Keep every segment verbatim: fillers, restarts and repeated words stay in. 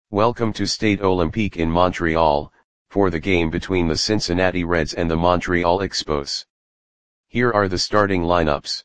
Welcome to Stade Olympique in Montreal, for the game between the Cincinnati Reds and the Montreal Expos. Here are the starting lineups.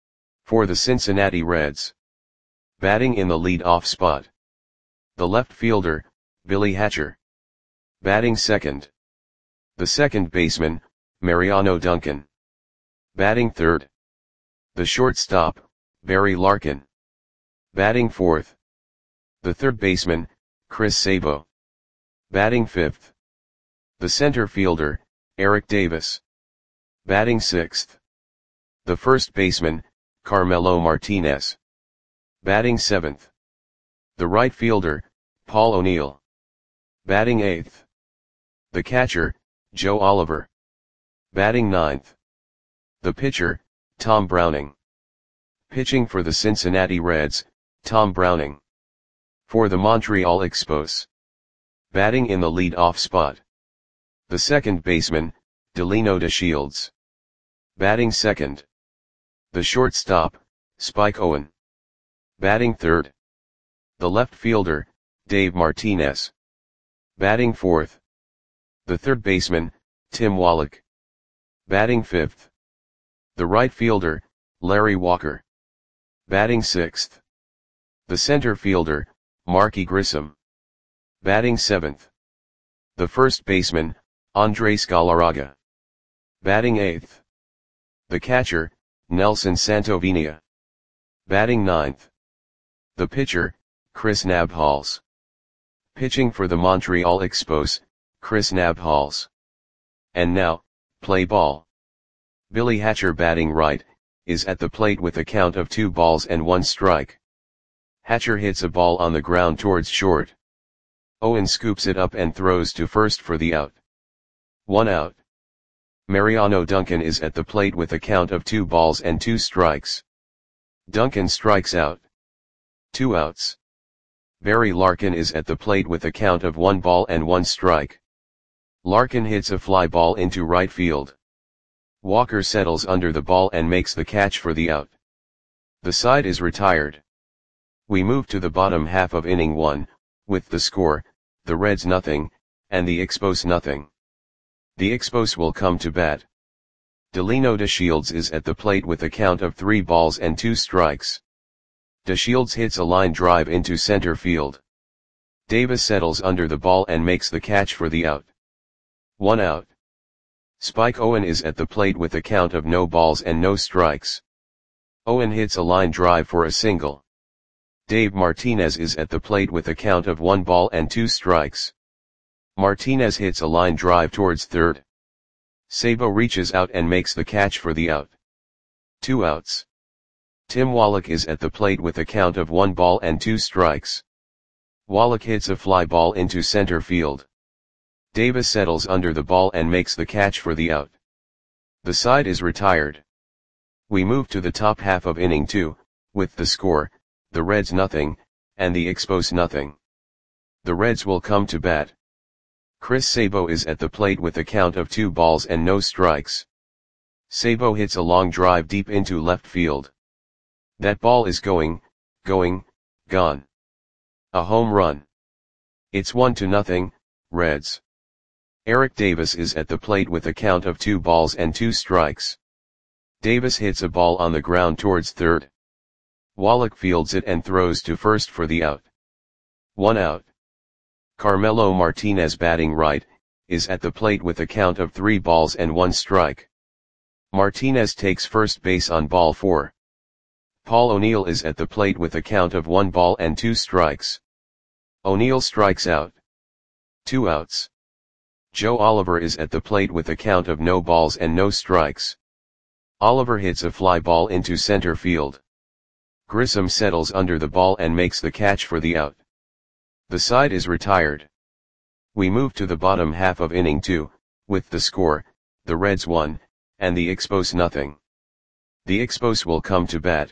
For the Cincinnati Reds. Batting in the lead-off spot. The left fielder, Billy Hatcher. Batting second. The second baseman, Mariano Duncan. Batting third. The shortstop, Barry Larkin. Batting fourth. The third baseman, Chris Sabo. Batting fifth. The center fielder, Eric Davis. Batting sixth. The first baseman, Carmelo Martinez. Batting seventh. The right fielder, Paul O'Neill. Batting eighth. The catcher, Joe Oliver. Batting ninth. The pitcher, Tom Browning. Pitching for the Cincinnati Reds, Tom Browning. For the Montreal Expos. Batting in the lead-off spot. The second baseman, Delino DeShields. Batting second. The shortstop, Spike Owen. Batting third. The left fielder, Dave Martinez. Batting fourth. The third baseman, Tim Wallach. Batting fifth. The right fielder, Larry Walker. Batting sixth. The center fielder, Marky Grissom. Batting seventh. The first baseman, Andres Galarraga. Batting eighth. The catcher, Nelson Santovenia. Batting ninth. The pitcher, Chris Nabhals. Pitching for the Montreal Expos, Chris Nabhals. And now, play ball. Billy Hatcher, batting right, is at the plate with a count of two balls and one strike. Hatcher hits a ball on the ground towards short. Owen scoops it up and throws to first for the out. One out. Mariano Duncan is at the plate with a count of two balls and two strikes. Duncan strikes out. Two outs. Barry Larkin is at the plate with a count of one ball and one strike. Larkin hits a fly ball into right field. Walker settles under the ball and makes the catch for the out. The side is retired. We move to the bottom half of inning one, with the score, the Reds nothing, and the Expos nothing. The Expos will come to bat. Delino DeShields is at the plate with a count of three balls and two strikes. DeShields hits a line drive into center field. Davis settles under the ball and makes the catch for the out. One out. Spike Owen is at the plate with a count of no balls and no strikes. Owen hits a line drive for a single. Dave Martinez is at the plate with a count of one ball and two strikes. Martinez hits a line drive towards third. Sabo reaches out and makes the catch for the out. Two outs. Tim Wallach is at the plate with a count of one ball and two strikes. Wallach hits a fly ball into center field. Davis settles under the ball and makes the catch for the out. The side is retired. We move to the top half of inning two, with the score, the Reds nothing, and the Expos nothing. The Reds will come to bat. Chris Sabo is at the plate with a count of two balls and no strikes. Sabo hits a long drive deep into left field. That ball is going, going, gone. A home run. It's one to nothing, Reds. Eric Davis is at the plate with a count of two balls and two strikes. Davis hits a ball on the ground towards third. Wallach fields it and throws to first for the out. One out. Carmelo Martinez, batting right, is at the plate with a count of three balls and one strike. Martinez takes first base on ball four. Paul O'Neill is at the plate with a count of one ball and two strikes. O'Neill strikes out. Two outs. Joe Oliver is at the plate with a count of no balls and no strikes. Oliver hits a fly ball into center field. Grissom settles under the ball and makes the catch for the out. The side is retired. We move to the bottom half of inning two, with the score, the Reds one, and the Expos nothing. The Expos will come to bat.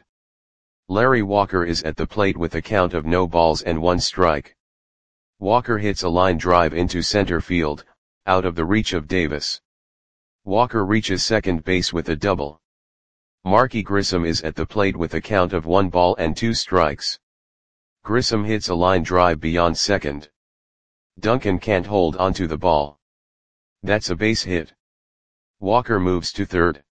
Larry Walker is at the plate with a count of no balls and one strike. Walker hits a line drive into center field, out of the reach of Davis. Walker reaches second base with a double. Marky Grissom is at the plate with a count of one ball and two strikes. Grissom hits a line drive beyond second. Duncan can't hold onto the ball. That's a base hit. Walker moves to third.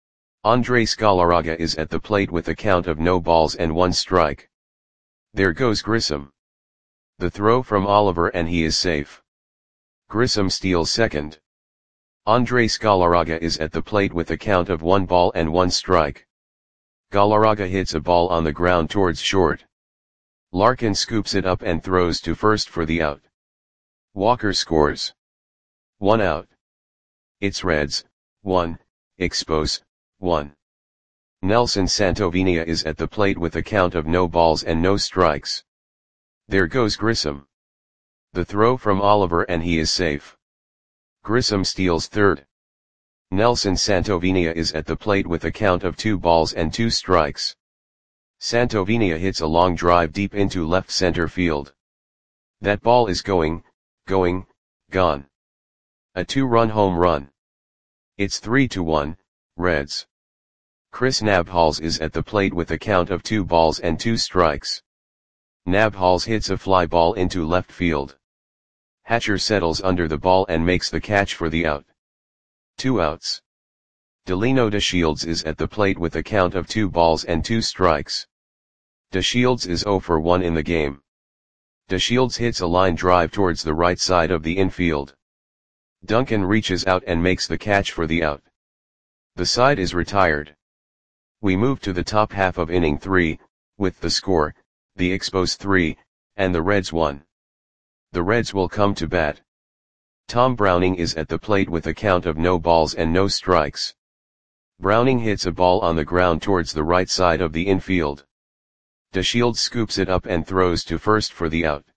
Andres Galarraga is at the plate with a count of no balls and one strike. There goes Grissom. The throw from Oliver and he is safe. Grissom steals second. Andres Galarraga is at the plate with a count of one ball and one strike. Galarraga hits a ball on the ground towards short. Larkin scoops it up and throws to first for the out. Walker scores. One out. It's Reds, one, Expos, one. Nelson Santovenia is at the plate with a count of no balls and no strikes. There goes Grissom. The throw from Oliver and he is safe. Grissom steals third. Nelson Santovenia is at the plate with a count of two balls and two strikes. Santovenia hits a long drive deep into left center field. That ball is going, going, gone. A two-run home run. It's three to one, Reds. Chris Nabhals is at the plate with a count of two balls and two strikes. Nabhals hits a fly ball into left field. Hatcher settles under the ball and makes the catch for the out. Two outs. Delino DeShields is at the plate with a count of two balls and two strikes. DeShields is zero for one in the game. DeShields hits a line drive towards the right side of the infield. Duncan reaches out and makes the catch for the out. The side is retired. We move to the top half of inning three, with the score, the Expos three, and the Reds one. The Reds will come to bat. Tom Browning is at the plate with a count of no balls and no strikes. Browning hits a ball on the ground towards the right side of the infield. DeShields scoops it up and throws to first for the out.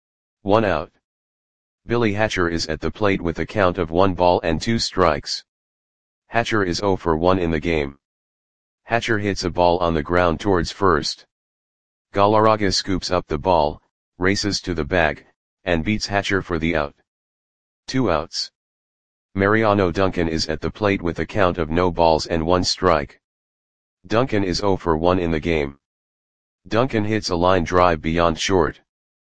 One out. Billy Hatcher is at the plate with a count of one ball and two strikes. Hatcher is zero for one in the game. Hatcher hits a ball on the ground towards first. Galarraga scoops up the ball, races to the bag, and beats Hatcher for the out. Two outs. Mariano Duncan is at the plate with a count of no balls and one strike. Duncan is zero for one in the game. Duncan hits a line drive beyond short.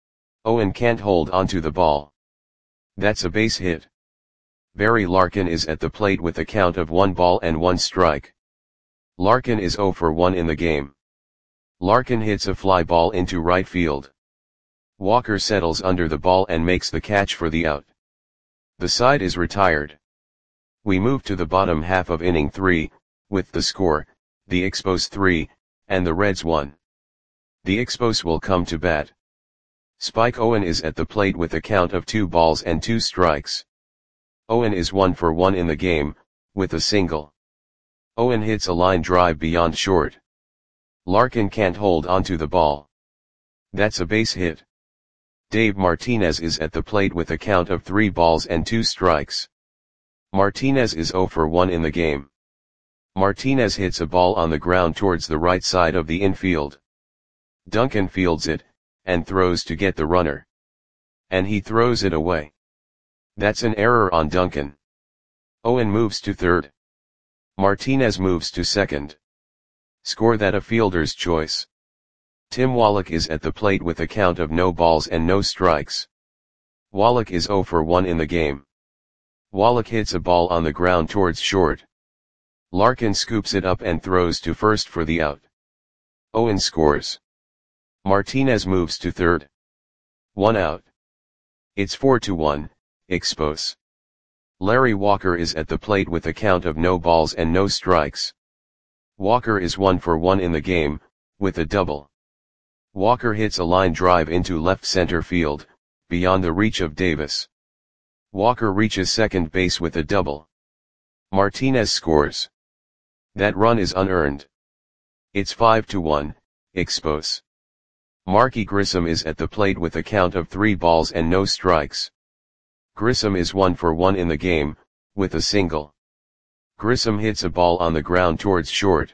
Owen can't hold onto the ball. That's a base hit. Barry Larkin is at the plate with a count of one ball and one strike. Larkin is zero for one in the game. Larkin hits a fly ball into right field. Walker settles under the ball and makes the catch for the out. The side is retired. We move to the bottom half of inning three, with the score, the Expos three, and the Reds one. The Expos will come to bat. Spike Owen is at the plate with a count of two balls and two strikes. Owen is one for one in the game, with a single. Owen hits a line drive beyond short. Larkin can't hold onto the ball. That's a base hit. Dave Martinez is at the plate with a count of three balls and two strikes. Martinez is zero for one in the game. Martinez hits a ball on the ground towards the right side of the infield. Duncan fields it, and throws to get the runner. And he throws it away. That's an error on Duncan. Owen moves to third. Martinez moves to second. Score that a fielder's choice. Tim Wallach is at the plate with a count of no balls and no strikes. Wallach is zero for one in the game. Wallach hits a ball on the ground towards short. Larkin scoops it up and throws to first for the out. Owen scores. Martinez moves to third. One out. It's four to one, Expos. Larry Walker is at the plate with a count of no balls and no strikes. Walker is one for one in the game, with a double. Walker hits a line drive into left center field, beyond the reach of Davis. Walker reaches second base with a double. Martinez scores. That run is unearned. It's five to one, Expos. Marky Grissom is at the plate with a count of three balls and no strikes. Grissom is one for one in the game, with a single. Grissom hits a ball on the ground towards short.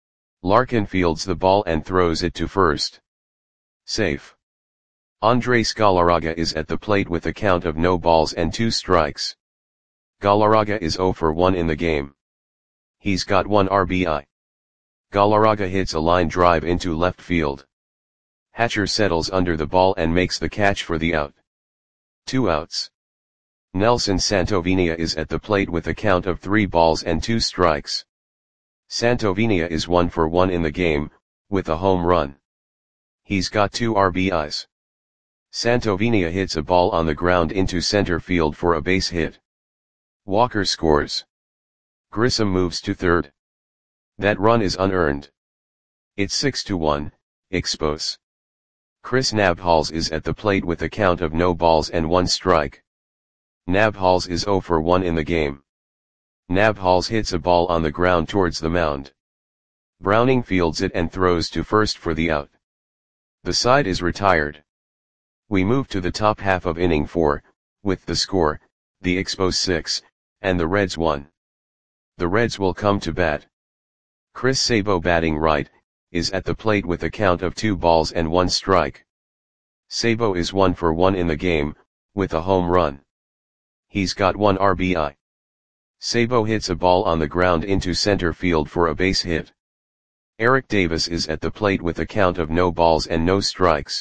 Larkin fields the ball and throws it to first. Safe. Andres Galarraga is at the plate with a count of no balls and two strikes. Galarraga is zero for one in the game. He's got one R B I. Galarraga hits a line drive into left field. Hatcher settles under the ball and makes the catch for the out. Two outs. Nelson Santovenia is at the plate with a count of three balls and two strikes. Santovenia is one for one in the game, with a home run. He's got two R B Is. Santovenia hits a ball on the ground into center field for a base hit. Walker scores. Grissom moves to third. That run is unearned. It's six to one, Expos. Chris Nabhals is at the plate with a count of no balls and one strike. Nabhals is zero for one in the game. Nabhals hits a ball on the ground towards the mound. Browning fields it and throws to first for the out. The side is retired. We move to the top half of inning four, with the score, the Expos six, and the Reds one. The Reds will come to bat. Chris Sabo, batting right, is at the plate with a count of two balls and one strike. Sabo is one for one in the game, with a home run. He's got one R B I. Sabo hits a ball on the ground into center field for a base hit. Eric Davis is at the plate with a count of no balls and no strikes.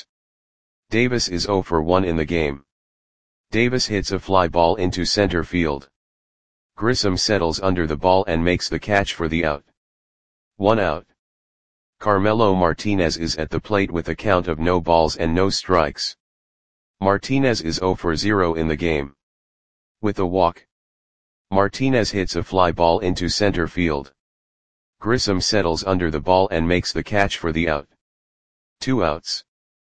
Davis is zero for one in the game. Davis hits a fly ball into center field. Grissom settles under the ball and makes the catch for the out. One out. Carmelo Martinez is at the plate with a count of no balls and no strikes. Martinez is zero for zero in the game. With a walk, Martinez hits a fly ball into center field. Grissom settles under the ball and makes the catch for the out. Two outs.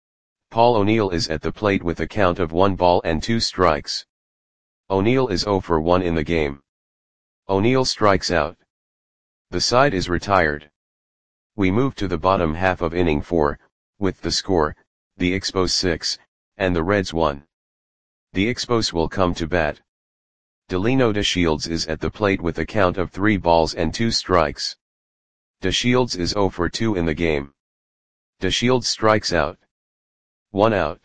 Paul O'Neill is at the plate with a count of one ball and two strikes. O'Neill is zero for one in the game. O'Neill strikes out. The side is retired. We move to the bottom half of inning four, with the score, the Expos six, and the Reds one. The Expos will come to bat. Delino DeShields is at the plate with a count of three balls and two strikes. DeShields is zero for two in the game. DeShields strikes out. One out.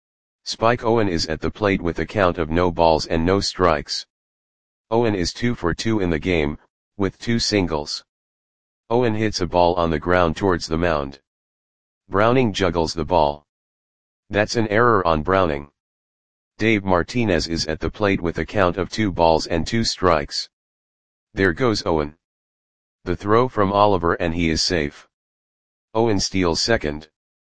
Spike Owen is at the plate with a count of no balls and no strikes. Owen is two for two in the game, with two singles. Owen hits a ball on the ground towards the mound. Browning juggles the ball. That's an error on Browning. Dave Martinez is at the plate with a count of two balls and two strikes. There goes Owen. The throw from Oliver and he is safe. Owen steals second.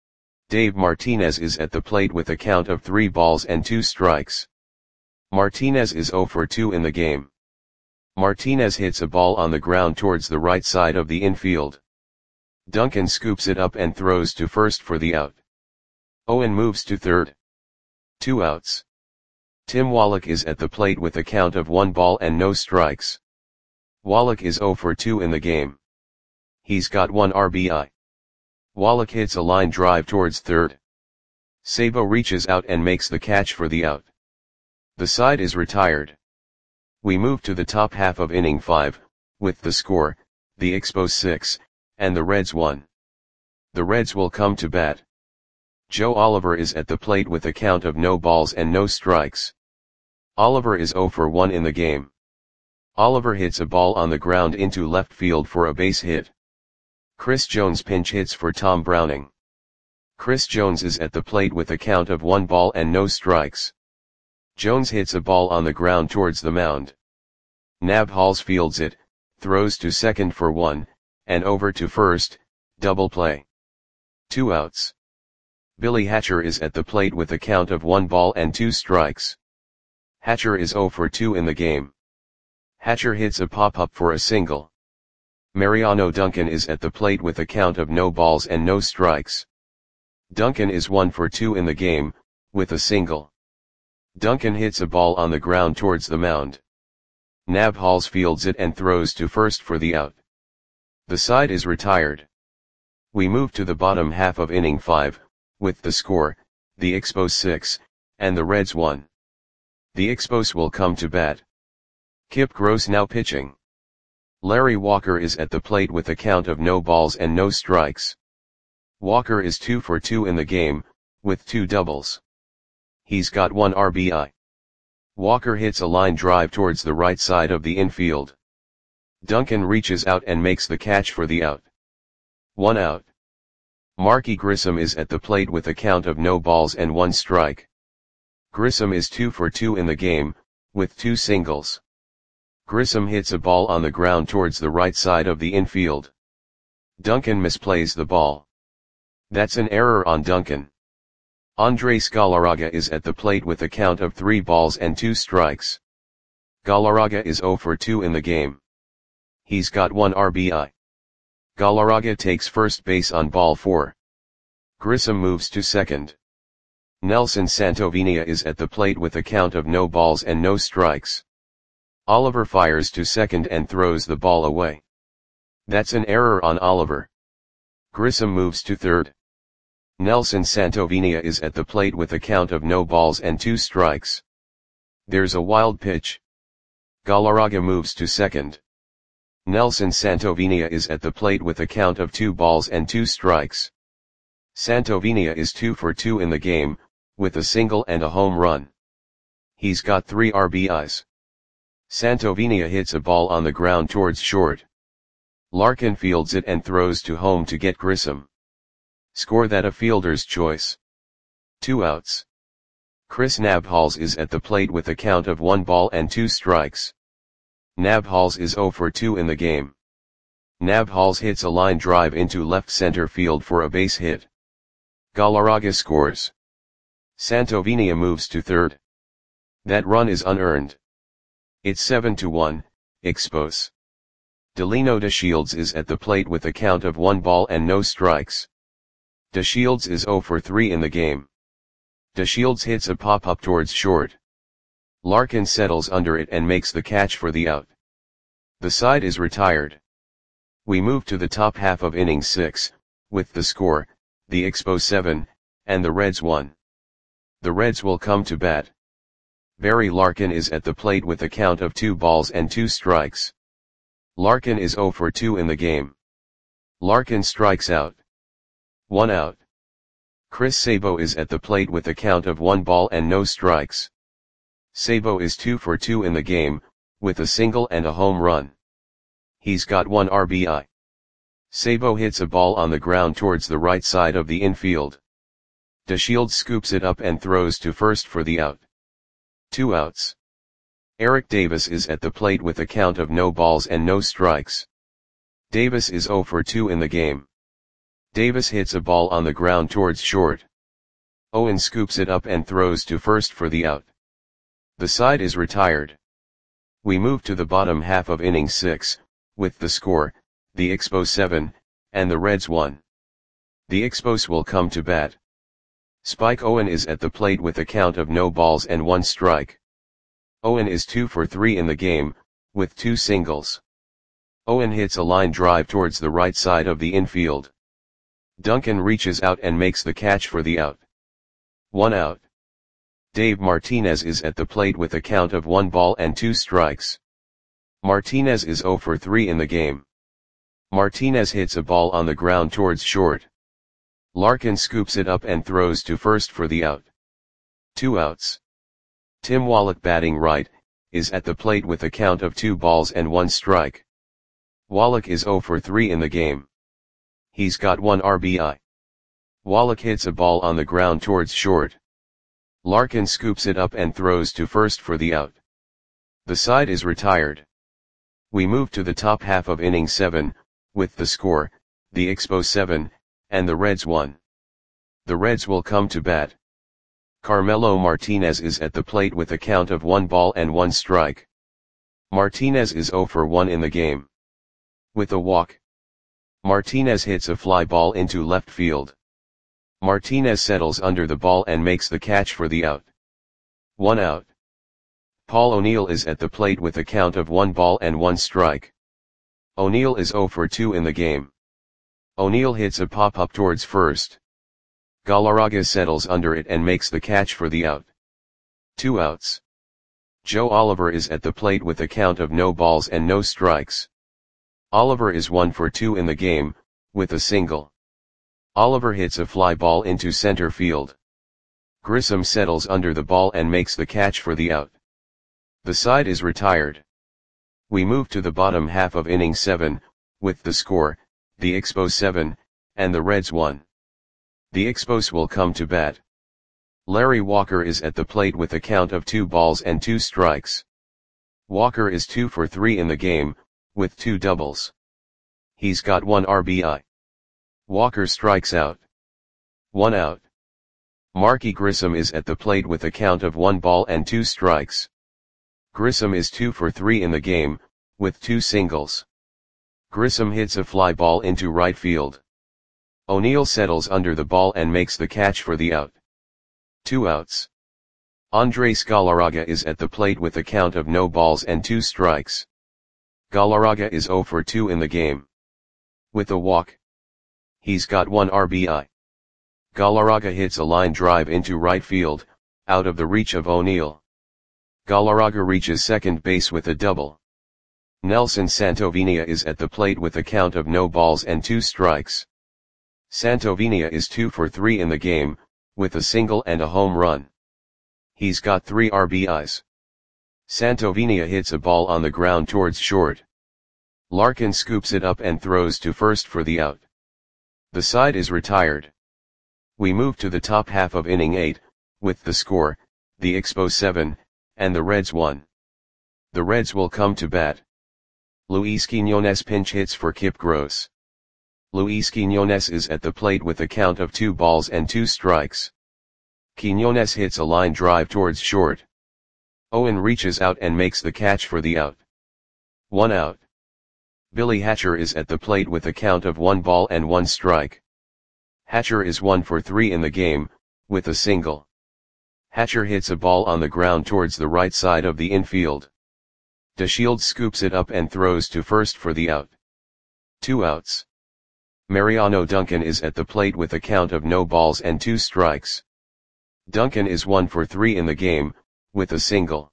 Dave Martinez is at the plate with a count of three balls and two strikes. Martinez is zero for two in the game. Martinez hits a ball on the ground towards the right side of the infield. Duncan scoops it up and throws to first for the out. Owen moves to third. Two outs. Tim Wallach is at the plate with a count of one ball and no strikes. Wallach is zero for two in the game. He's got one R B I. Wallach hits a line drive towards third. Sabo reaches out and makes the catch for the out. The side is retired. We move to the top half of inning five, with the score, the Expos six, and the Reds one. The Reds will come to bat. Joe Oliver is at the plate with a count of no balls and no strikes. Oliver is zero for one in the game. Oliver hits a ball on the ground into left field for a base hit. Chris Jones pinch hits for Tom Browning. Chris Jones is at the plate with a count of one ball and no strikes. Jones hits a ball on the ground towards the mound. Nabhals fields it, throws to second for one, and over to first, double play. Two outs. Billy Hatcher is at the plate with a count of one ball and two strikes. Hatcher is zero for two in the game. Hatcher hits a pop-up for a single. Mariano Duncan is at the plate with a count of no balls and no strikes. Duncan is one for two in the game, with a single. Duncan hits a ball on the ground towards the mound. Nabhals fields it and throws to first for the out. The side is retired. We move to the bottom half of inning five, with the score, the Expos six, and the Reds one. The Expos will come to bat. Kip Gross now pitching. Larry Walker is at the plate with a count of no balls and no strikes. Walker is two for two in the game, with two doubles. He's got one R B I. Walker hits a line drive towards the right side of the infield. Duncan reaches out and makes the catch for the out. One out. Marky Grissom is at the plate with a count of no balls and one strike. Grissom is two for two in the game, with two singles. Grissom hits a ball on the ground towards the right side of the infield. Duncan misplays the ball. That's an error on Duncan. Andres Galarraga is at the plate with a count of three balls and two strikes. Galarraga is zero for two in the game. He's got one R B I. Galarraga takes first base on ball four. Grissom moves to second. Nelson Santovenia is at the plate with a count of no balls and no strikes. Oliver fires to second and throws the ball away. That's an error on Oliver. Grissom moves to third. Nelson Santovenia is at the plate with a count of no balls and two strikes. There's a wild pitch. Galarraga moves to second. Nelson Santovenia is at the plate with a count of two balls and two strikes. Santovenia is two for two in the game, with a single and a home run. He's got three R B Is. Santovenia hits a ball on the ground towards short. Larkin fields it and throws to home to get Grissom. Score that a fielder's choice. Two outs. Chris Nabhals is at the plate with a count of one ball and two strikes. Nabhals is zero for two in the game. Nabhals hits a line drive into left center field for a base hit. Galarraga scores. Santovenia moves to third. That run is unearned. It's seven to one, Expos. Delino DeShields is at the plate with a count of one ball and no strikes. DeShields is zero for three in the game. DeShields hits a pop-up towards short. Larkin settles under it and makes the catch for the out. The side is retired. We move to the top half of inning six, with the score, the Expos seven, and the Reds one. The Reds will come to bat. Barry Larkin is at the plate with a count of two balls and two strikes. Larkin is zero for two in the game. Larkin strikes out. One out. Chris Sabo is at the plate with a count of one ball and no strikes. Sabo is two for two in the game, with a single and a home run. He's got one R B I. Sabo hits a ball on the ground towards the right side of the infield. DeShields scoops it up and throws to first for the out. Two outs. Eric Davis is at the plate with a count of no balls and no strikes. Davis is zero for two in the game. Davis hits a ball on the ground towards short. Owen scoops it up and throws to first for the out. The side is retired. We move to the bottom half of inning six, with the score, the Expos seven, and the Reds one. The Expos will come to bat. Spike Owen is at the plate with a count of no balls and one strike. Owen is two for three in the game, with two singles. Owen hits a line drive towards the right side of the infield. Duncan reaches out and makes the catch for the out. One out. Dave Martinez is at the plate with a count of one ball and two strikes. Martinez is zero for three in the game. Martinez hits a ball on the ground towards short. Larkin scoops it up and throws to first for the out. Two outs. Tim Wallach, batting right, is at the plate with a count of two balls and one strike. Wallach is zero for three in the game. He's got one R B I. Wallach hits a ball on the ground towards short. Larkin scoops it up and throws to first for the out. The side is retired. We move to the top half of inning seven, with the score, the Expos seven, and the Reds one. The Reds will come to bat. Carmelo Martinez is at the plate with a count of one ball and one strike. Martinez is zero for one in the game. With a walk. Martinez hits a fly ball into left field. Martinez settles under the ball and makes the catch for the out. One out. Paul O'Neill is at the plate with a count of one ball and one strike. O'Neill is zero for two in the game. O'Neill hits a pop-up towards first. Galarraga settles under it and makes the catch for the out. Two outs. Joe Oliver is at the plate with a count of no balls and no strikes. Oliver is one for two in the game, with a single. Oliver hits a fly ball into center field. Grissom settles under the ball and makes the catch for the out. The side is retired. We move to the bottom half of inning seven, with the score, the Expos seven, and the Reds one. The Expos will come to bat. Larry Walker is at the plate with a count of two balls and two strikes. Walker is two for three in the game, with two doubles. He's got one R B I. Walker strikes out. One out. Marky Grissom is at the plate with a count of one ball and two strikes. Grissom is two for three in the game, with two singles. Grissom hits a fly ball into right field. O'Neill settles under the ball and makes the catch for the out. Two outs. Andres Galarraga is at the plate with a count of no balls and two strikes. Galarraga is zero for two in the game. With a walk. He's got one R B I. Galarraga hits a line drive into right field, out of the reach of O'Neill. Galarraga reaches second base with a double. Nelson Santovenia is at the plate with a count of no balls and two strikes. Santovenia is two for three in the game, with a single and a home run. He's got three R B Is. Santovenia hits a ball on the ground towards short. Larkin scoops it up and throws to first for the out. The side is retired. We move to the top half of inning eight, with the score, the Expos seven, and the Reds one. The Reds will come to bat. Luis Quiñones pinch hits for Kip Gross. Luis Quiñones is at the plate with a count of two balls and two strikes. Quiñones hits a line drive towards short. Owen reaches out and makes the catch for the out. One out. Billy Hatcher is at the plate with a count of one ball and one strike. Hatcher is one for three in the game, with a single. Hatcher hits a ball on the ground towards the right side of the infield. DeShields scoops it up and throws to first for the out. Two outs. Mariano Duncan is at the plate with a count of no balls and two strikes. Duncan is one for three in the game, with a single.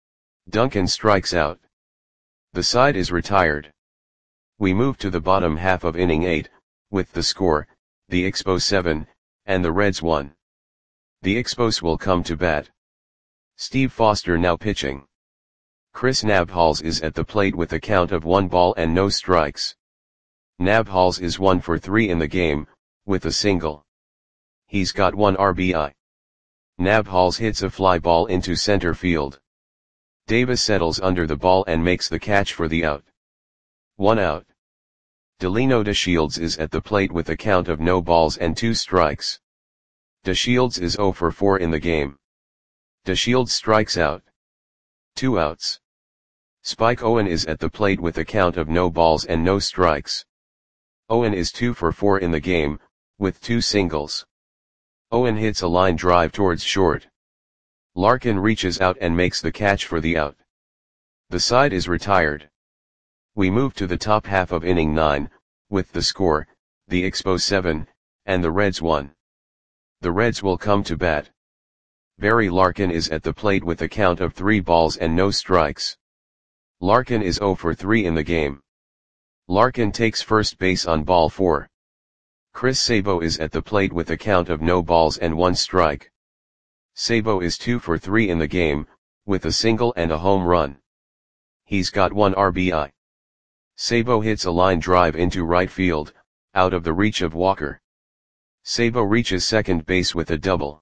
Duncan strikes out. The side is retired. We move to the bottom half of inning eight, with the score, the Expos seven, and the Reds one. The Expos will come to bat. Steve Foster now pitching. Chris Nabhals is at the plate with a count of one ball and no strikes. Nabhals is one for three in the game, with a single. He's got one R B I. Nabhals hits a fly ball into center field. Davis settles under the ball and makes the catch for the out. One out. Delino DeShields is at the plate with a count of no balls and two strikes. DeShields is zero for four in the game. DeShields strikes out. Two outs. Spike Owen is at the plate with a count of no balls and no strikes. Owen is two for four in the game, with two singles. Owen hits a line drive towards short. Larkin reaches out and makes the catch for the out. The side is retired. We move to the top half of inning nine, with the score, the Expos seven, and the Reds one. The Reds will come to bat. Barry Larkin is at the plate with a count of three balls and no strikes. Larkin is zero for three in the game. Larkin takes first base on ball four. Chris Sabo is at the plate with a count of no balls and one strike. Sabo is two for three in the game, with a single and a home run. He's got one R B I. Sabo hits a line drive into right field, out of the reach of Walker. Sabo reaches second base with a double.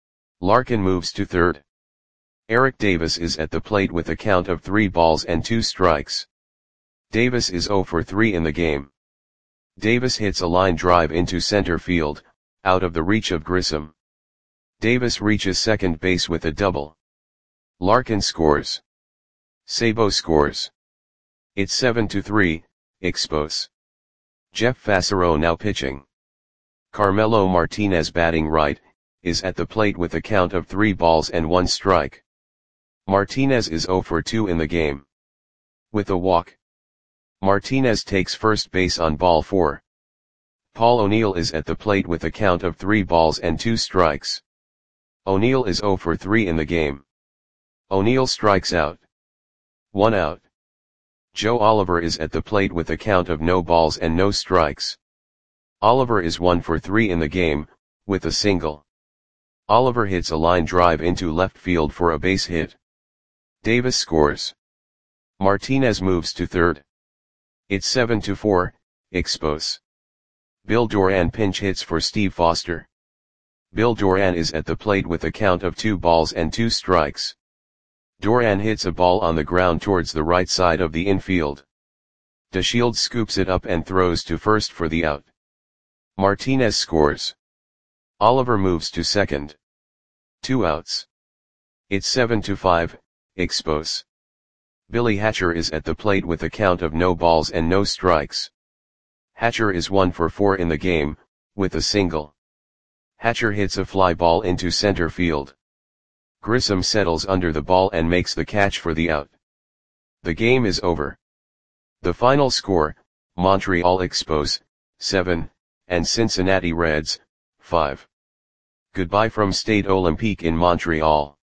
Larkin moves to third. Eric Davis is at the plate with a count of three balls and two strikes. Davis is zero for three in the game. Davis hits a line drive into center field, out of the reach of Grissom. Davis reaches second base with a double. Larkin scores. Sabo scores. It's seven to three, Expos. Jeff Fassero now pitching. Carmelo Martinez batting right, is at the plate with a count of three balls and one strike. Martinez is zero for two in the game. With a walk. Martinez takes first base on ball four. Paul O'Neill is at the plate with a count of three balls and two strikes. O'Neill is zero for three in the game. O'Neill strikes out. One out. Joe Oliver is at the plate with a count of no balls and no strikes. Oliver is one for three in the game, with a single. Oliver hits a line drive into left field for a base hit. Davis scores. Martinez moves to third. It's seven to four, Expos. Bill Doran pinch hits for Steve Foster. Bill Doran is at the plate with a count of two balls and two strikes. Doran hits a ball on the ground towards the right side of the infield. DeShields scoops it up and throws to first for the out. Martinez scores. Oliver moves to second. Two outs. It's seven to five, Expos. Billy Hatcher is at the plate with a count of no balls and no strikes. Hatcher is one for four in the game, with a single. Hatcher hits a fly ball into center field. Grissom settles under the ball and makes the catch for the out. The game is over. The final score, Montreal Expos, seven, and Cincinnati Reds, five. Goodbye from Stade Olympique in Montreal.